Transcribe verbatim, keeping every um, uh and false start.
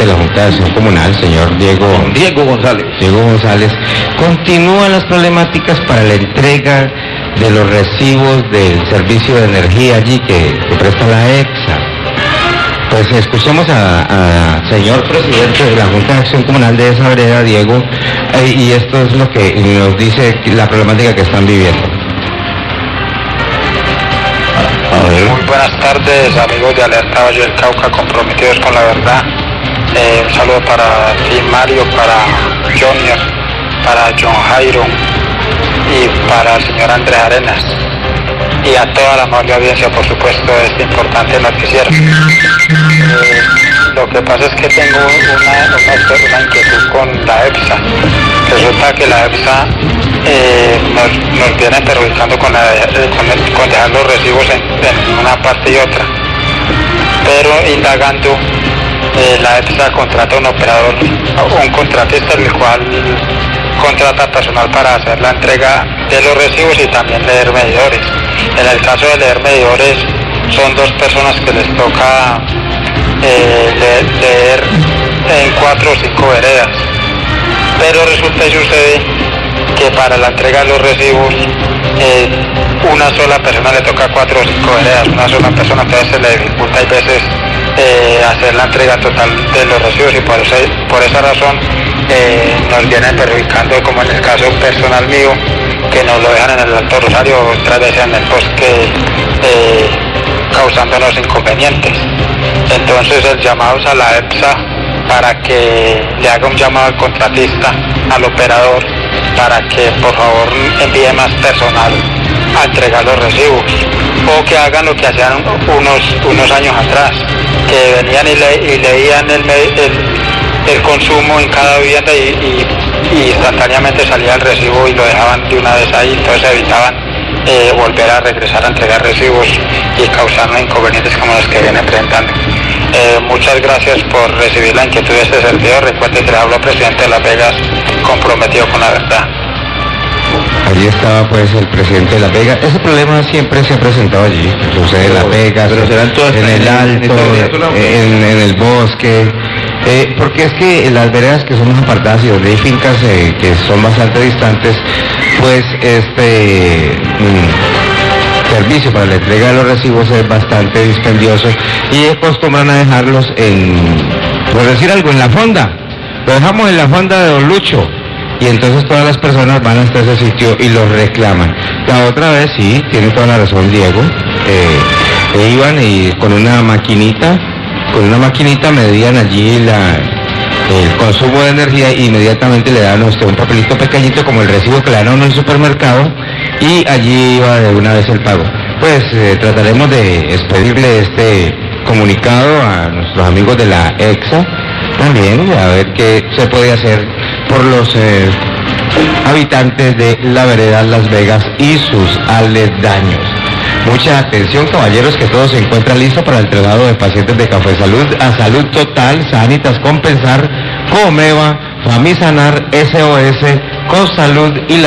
presidente de la Junta de Acción Comunal, señor Diego, Diego González. Diego González, continúan las problemáticas para la entrega de los recibos del servicio de energía allí que, que presta la EXA. Pues escuchemos a, a señor presidente de la Junta de Acción Comunal de esa vereda, Diego, eh, y esto es lo que nos dice la problemática que están viviendo. Muy buenas tardes, amigos de Alerta Valle del Cauca, comprometidos con la verdad. Eh, un saludo para ti, Mario, para Junior, para John Jairo y para el señor Andrés Arenas. Y a toda la amable audiencia, por supuesto, de este importante noticiero. Eh, lo que pasa es que tengo una, una, una inquietud con la EPSA. Resulta que la EPSA eh, nos, nos viene perjudicando con, la, con, el, con dejar los recibos en, en una parte y otra. Pero indagando, eh, la EPSA contrata un operador, un contratista, el cual contrata personal para hacer la entrega de los recibos y también leer medidores. En el caso de leer medidores, son dos personas que les toca eh, leer, leer en cuatro o cinco veredas. Pero resulta y sucede que para la entrega de los recibos, eh, una sola persona le toca cuatro o cinco veredas, una sola persona, entonces se le dificulta a veces eh, hacer la entrega total de los recibos, y por, eso, por esa razón eh, nos vienen perjudicando, como en el caso personal mío, que nos lo dejan en el Alto Rosario, otras veces en el bosque, eh, causándonos inconvenientes. Entonces el llamado es a la EPSA para que le haga un llamado al contratista, al operador, para que por favor envíe más personal a entregar los recibos, o que hagan lo que hacían unos, unos años atrás, que venían y, le, y leían el, el, el consumo en cada vivienda y, y, y instantáneamente salía el recibo y lo dejaban de una vez ahí, entonces evitaban eh, volver a regresar a entregar recibos y causarnos inconvenientes como los que vienen presentando. Eh, muchas gracias por recibir la inquietud de este servidor. Recuerde que le hablo al presidente de Las Vegas, comprometido con la verdad. Allí estaba pues el presidente de Las Vegas. Ese problema siempre se ha presentado allí, sucede en Las Vegas, pero serán todas en el Alto, en, en el bosque, eh, porque es que las veredas que son más apartadas y donde hay fincas eh, que son bastante distantes, pues este mm, servicio para la entrega de los recibos es bastante dispendioso y acostumbran a dejarlos en, por decir algo, en la fonda. Lo dejamos en la fonda de Don Lucho. Y entonces todas las personas van hasta ese sitio y los reclaman. La otra vez, sí, tiene toda la razón Diego, eh, e iban y con una maquinita, con una maquinita medían allí la, el consumo de energía y inmediatamente le daban a usted un papelito pequeñito como el recibo que le dan a uno en el supermercado y allí iba de una vez el pago. Pues eh, trataremos de expedirle este comunicado a nuestros amigos de la EXA también, a ver qué se puede hacer por los eh, habitantes de la vereda Las Vegas y sus aledaños. Mucha atención, caballeros, que todo se encuentra listo para el traslado de pacientes de Café Salud a Salud Total, Sanitas Compensar, Comeva, Famisanar, S O S, Con Salud y la